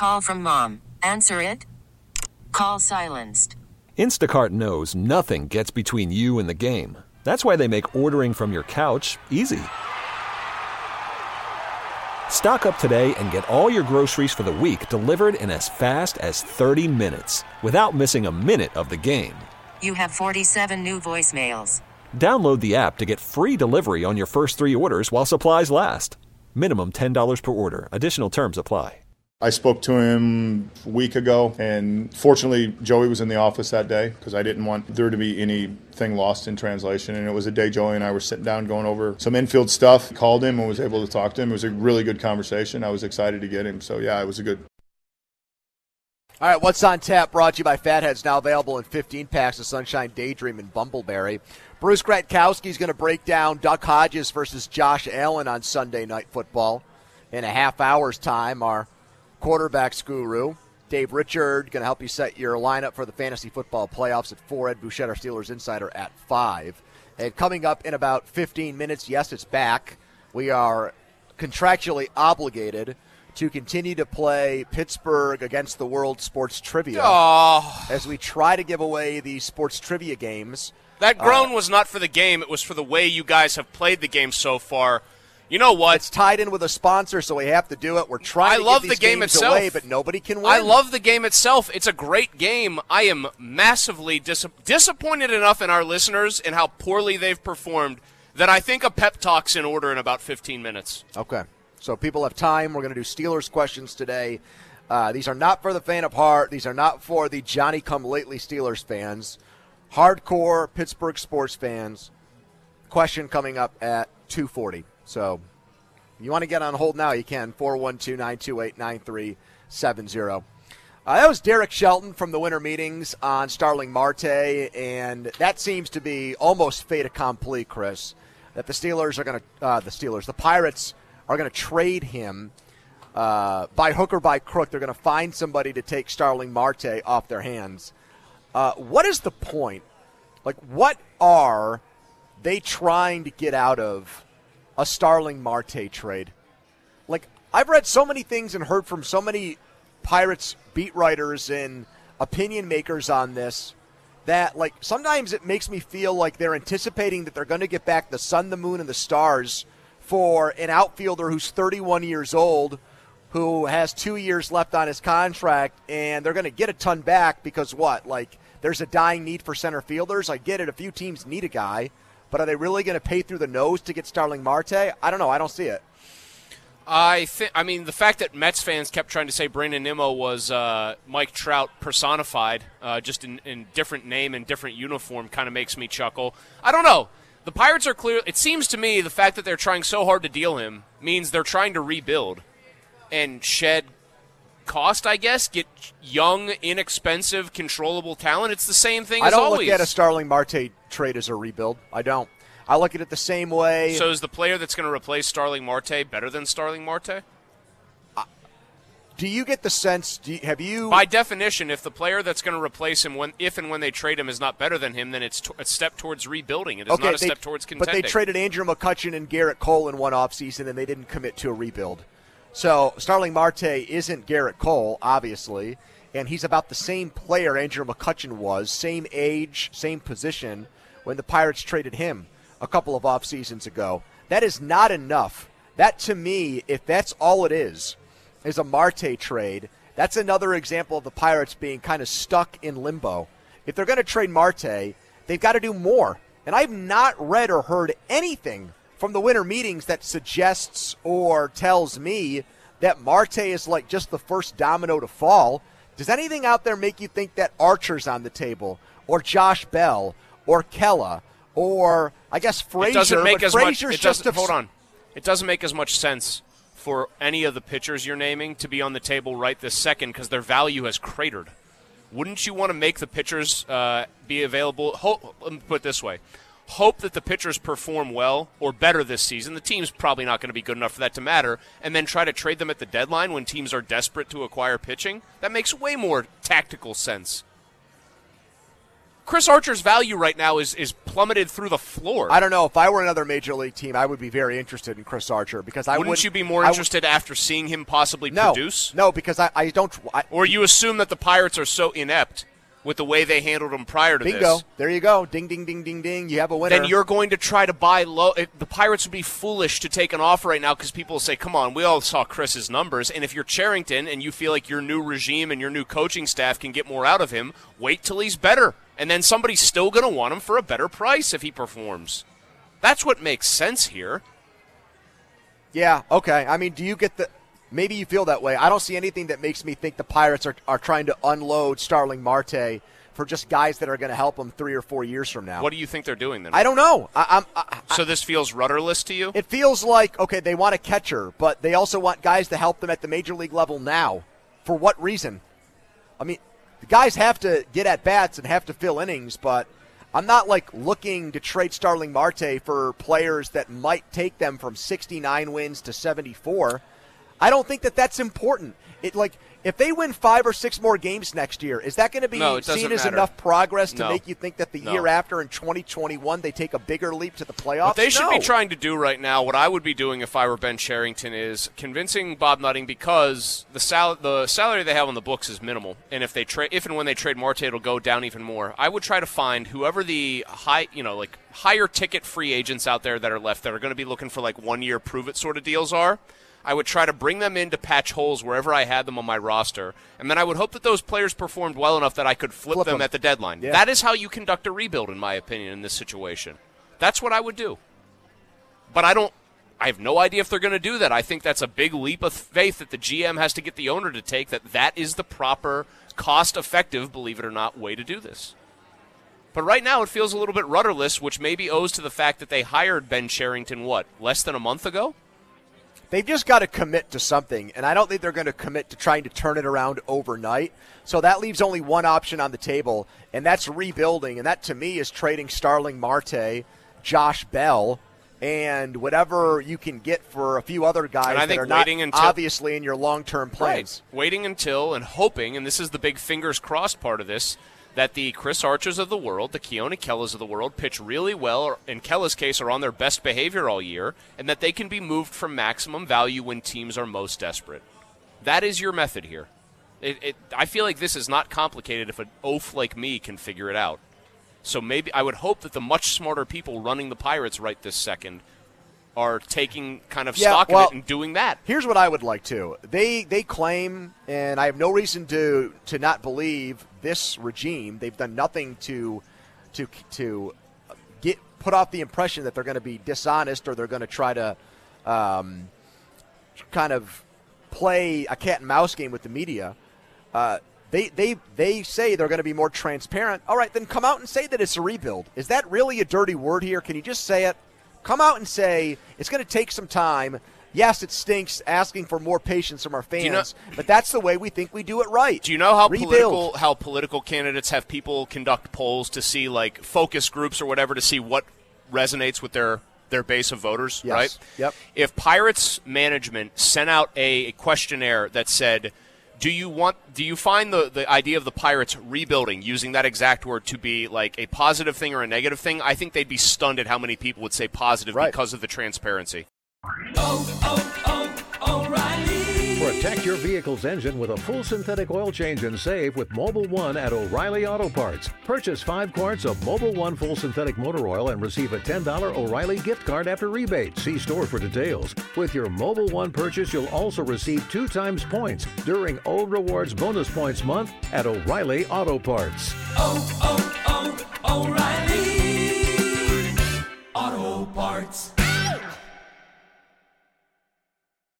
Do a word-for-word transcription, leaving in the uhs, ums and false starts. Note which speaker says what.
Speaker 1: Call from mom. Answer it. Call silenced.
Speaker 2: Instacart knows nothing gets between you and the game. That's why they make ordering from your couch easy. Stock up today and get all your groceries for the week delivered in as fast as thirty minutes without missing a minute of the game.
Speaker 1: You have forty-seven new voicemails.
Speaker 2: Download the app to get free delivery on your first three orders while supplies last. Minimum ten dollars per order. Additional terms apply.
Speaker 3: I spoke to him a week ago, and fortunately Joey was in the office that day because I didn't want there to be anything lost in translation. And it was a day Joey and I were sitting down going over some infield stuff. Called him and was able to talk to him. It was a really good conversation. I was excited to get him. So, yeah, it was a good.
Speaker 4: All right, What's on Tap brought to you by Fatheads, now available in fifteen packs of Sunshine Daydream and Bumbleberry. Bruce Gratkowski is going to break down Duck Hodges versus Josh Allen on Sunday Night Football in a half hour's time. Our quarterbacks guru, Dave Richard, going to help you set your lineup for the fantasy football playoffs at four. Ed Bouchette, our Steelers insider, at five. And coming up in about fifteen minutes, yes, it's back. We are contractually obligated to continue to play Pittsburgh Against the World Sports Trivia
Speaker 5: oh.
Speaker 4: as we try to give away the sports trivia games.
Speaker 5: That groan
Speaker 4: uh,
Speaker 5: was not for the game. It was for the way you guys have played the game so far. You know what?
Speaker 4: It's tied in with a sponsor, so we have to do it. We're trying
Speaker 5: I
Speaker 4: to
Speaker 5: love
Speaker 4: give these
Speaker 5: the game
Speaker 4: games
Speaker 5: itself.
Speaker 4: away, but nobody can win.
Speaker 5: I love the game itself. It's a great game. I am massively dis- disappointed enough in our listeners and how poorly they've performed that I think a pep talk's in order in about fifteen minutes.
Speaker 4: Okay. So people have time. We're going to do Steelers questions today. Uh, these are not for the faint of heart. These are not for the Johnny-come-lately Steelers fans. Hardcore Pittsburgh sports fans. Question coming up at two forty. So if you want to get on hold now, you can. four one two, nine two eight, nine three seven zero. Uh, that was Derek Shelton from the winter meetings on Starling Marte, and that seems to be almost fait accompli, Chris, that the Steelers are going to, uh, the Steelers, the Pirates are going to trade him uh, by hook or by crook. They're going to find somebody to take Starling Marte off their hands. Uh, what is the point? Like, what are they trying to get out of a Starling Marte trade? Like, I've read so many things and heard from so many Pirates beat writers and opinion makers on this that, like, sometimes it makes me feel like they're anticipating that they're going to get back the sun, the moon, and the stars for an outfielder who's thirty-one years old, who has two years left on his contract, and they're going to get a ton back because what? Like, there's a dying need for center fielders. I get it. A few teams need a guy, but are they really going to pay through the nose to get Starling Marte? I don't know. I don't see it.
Speaker 5: I think. I mean, the fact that Mets fans kept trying to say Brandon Nimmo was uh, Mike Trout personified, uh, just in, in different name and different uniform, kind of makes me chuckle. I don't know. The Pirates are clear. It seems to me the fact that they're trying so hard to deal him means they're trying to rebuild and shed cost, I guess, get young, inexpensive, controllable talent. It's the same thing
Speaker 4: I
Speaker 5: as
Speaker 4: don't
Speaker 5: always.
Speaker 4: look at a Starling Marte trade as a rebuild. I don't. I look at it the same way.
Speaker 5: So is the player that's going to replace Starling Marte better than Starling Marte?
Speaker 4: Uh, do you get the sense, do you, have you...
Speaker 5: By definition, if the player that's going to replace him, when, if and when they trade him, is not better than him, then it's t- a step towards rebuilding. It is
Speaker 4: okay,
Speaker 5: not a
Speaker 4: they,
Speaker 5: step towards contending.
Speaker 4: But they traded Andrew McCutchen and Garrett Cole in one offseason, and they didn't commit to a rebuild. So Starling Marte isn't Garrett Cole, obviously, and he's about the same player Andrew McCutchen was, same age, same position, when the Pirates traded him a couple of off seasons ago. That is not enough. That, to me, if that's all it is, is a Marte trade, that's another example of the Pirates being kind of stuck in limbo. If they're going to trade Marte, they've got to do more. And I've not read or heard anything from the winter meetings that suggests or tells me that Marte is like just the first domino to fall. Does anything out there make you think that Archer's on the table, or Josh Bell, or Kella, or I guess Frazier?
Speaker 5: It doesn't make
Speaker 4: but
Speaker 5: as
Speaker 4: Frazier's
Speaker 5: much. It
Speaker 4: just
Speaker 5: doesn't,
Speaker 4: a,
Speaker 5: hold on. It doesn't make as much sense for any of the pitchers you're naming to be on the table right this second because their value has cratered. Wouldn't you want to make the pitchers uh, be available? Hope, let me put it this way. Hope that the pitchers perform well or better this season. The team's probably not going to be good enough for that to matter. And then try to trade them at the deadline when teams are desperate to acquire pitching. That makes way more tactical sense. Chris Archer's value right now is, is plummeted through the floor.
Speaker 4: I don't know. If I were another major league team, I would be very interested in Chris Archer because I
Speaker 5: wouldn't. You be more interested after seeing him possibly
Speaker 4: no,
Speaker 5: produce?
Speaker 4: No, because I, I don't. I,
Speaker 5: or you assume that the Pirates are so inept with the way they handled him prior to
Speaker 4: bingo.
Speaker 5: this.
Speaker 4: Bingo. There you go. Ding, ding, ding, ding, ding. You have a winner.
Speaker 5: Then you're going to try to buy low. It, the Pirates would be foolish to take an offer right now because people will say, come on, we all saw Chris's numbers. And if you're Cherington and you feel like your new regime and your new coaching staff can get more out of him, wait till he's better. And then somebody's still going to want him for a better price if he performs. That's what makes sense here.
Speaker 4: Yeah, okay. I mean, do you get the – maybe you feel that way. I don't see anything that makes me think the Pirates are, are trying to unload Starling Marte for just guys that are going to help them three or four years from now.
Speaker 5: What do you think they're doing then?
Speaker 4: I don't know. I, I'm, I,
Speaker 5: so this feels rudderless to you?
Speaker 4: It feels like, okay, they want a catcher, but they also want guys to help them at the major league level now. For what reason? I mean, the guys have to get at bats and have to fill innings, but I'm not like looking to trade Starling Marte for players that might take them from sixty-nine wins to seventy-four. I don't think that that's important. It like if they win five or six more games next year, is that going to be
Speaker 5: no,
Speaker 4: seen as
Speaker 5: matter.
Speaker 4: enough progress to
Speaker 5: no.
Speaker 4: make you think that the
Speaker 5: no.
Speaker 4: year after in twenty twenty-one they take a bigger leap to the playoffs?
Speaker 5: What they should
Speaker 4: no.
Speaker 5: be trying to do right now, what I would be doing if I were Ben Cherington, is convincing Bob Nutting because the sal- the salary they have on the books is minimal, and if they trade, if and when they trade Marte, it'll go down even more. I would try to find whoever the high, you know, like higher ticket free agents out there that are left that are going to be looking for like one year prove it sort of deals are. I would try to bring them in to patch holes wherever I had them on my roster, and then I would hope that those players performed well enough that I could flip,
Speaker 4: flip
Speaker 5: them,
Speaker 4: them
Speaker 5: at the deadline.
Speaker 4: Yeah.
Speaker 5: That is how you conduct a rebuild, in my opinion, in this situation. That's what I would do. But I don't – I have no idea if they're going to do that. I think that's a big leap of faith that the G M has to get the owner to take, that that is the proper, cost-effective, believe it or not, way to do this. But right now it feels a little bit rudderless, which maybe owes to the fact that they hired Ben Cherington, what, less than a month ago?
Speaker 4: They've just got to commit to something, and I don't think they're going to commit to trying to turn it around overnight. So that leaves only one option on the table, and that's rebuilding, and that to me is trading Starling Marte, Josh Bell, and whatever you can get for a few other guys that are not
Speaker 5: until,
Speaker 4: obviously in your long-term plans.
Speaker 5: Right. Waiting until and hoping, and this is the big fingers crossed part of this, that the Chris Archers of the world, the Keone Kellas of the world, pitch really well, or in Kella's case, are on their best behavior all year, and that they can be moved from maximum value when teams are most desperate. That is your method here. It, it, I feel like this is not complicated if an oaf like me can figure it out. So maybe I would hope that the much smarter people running the Pirates right this second are taking kind of
Speaker 4: yeah,
Speaker 5: stock
Speaker 4: well,
Speaker 5: of it and doing that.
Speaker 4: Here's what I would like to. They they claim, and I have no reason to to not believe this regime. They've done nothing to to to get put off the impression that they're going to be dishonest or they're going to try to um, kind of play a cat and mouse game with the media. Uh, they they they say they're going to be more transparent. All right, then come out and say that it's a rebuild. Is that really a dirty word here? Can you just say it? Come out and say it's going to take some time. Yes, it stinks asking for more patience from our fans, you know, but that's the way we think we do it right.
Speaker 5: Do you know how
Speaker 4: Rebuild.
Speaker 5: political how political candidates have people conduct polls to see, like, focus groups or whatever to see what resonates with their, their base of voters,
Speaker 4: yes.
Speaker 5: right?
Speaker 4: Yep.
Speaker 5: If Pirates management sent out a questionnaire that said, Do you want? Do you find the, the idea of the Pirates rebuilding, using that exact word, to be like a positive thing or a negative thing? I think they'd be stunned at how many people would say positive
Speaker 4: right.
Speaker 5: because of the transparency.
Speaker 6: Oh, oh, oh, O'Reilly.
Speaker 7: Protect your vehicle's engine with a full synthetic oil change and save with Mobil one at O'Reilly Auto Parts. Purchase five quarts of Mobil one full synthetic motor oil and receive a ten dollars O'Reilly gift card after rebate. See store for details. With your Mobil one purchase, you'll also receive two times points during O Rewards Bonus Points Month at O'Reilly Auto Parts.
Speaker 6: Oh, oh, oh, O'Reilly.